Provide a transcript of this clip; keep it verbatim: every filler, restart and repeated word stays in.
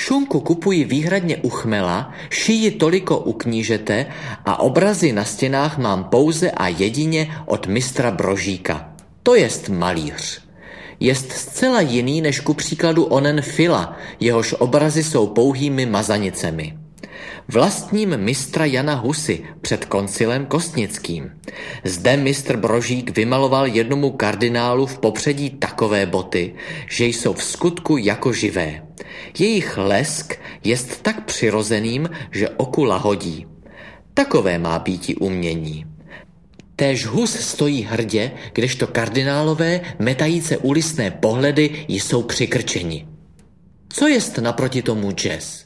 Šunku kupuji výhradně u chmela, šiji toliko u knížete a obrazy na stěnách mám pouze a jedině od mistra Brožíka. To jest malíř. Jest zcela jiný než ku příkladu onen Fila, jehož obrazy jsou pouhými mazanicemi. Vlastním mistra Jana Husy před koncilem kostnickým. Zde mistr Brožík vymaloval jednomu kardinálu v popředí takové boty, že jsou v skutku jako živé. Jejich lesk jest tak přirozeným, že oku lahodí. Takové má býti umění. Též Hus stojí hrdě, kdežto kardinálové, metajíce úlisné pohledy, jsou přikrčeni. Co jest naproti tomu jazz?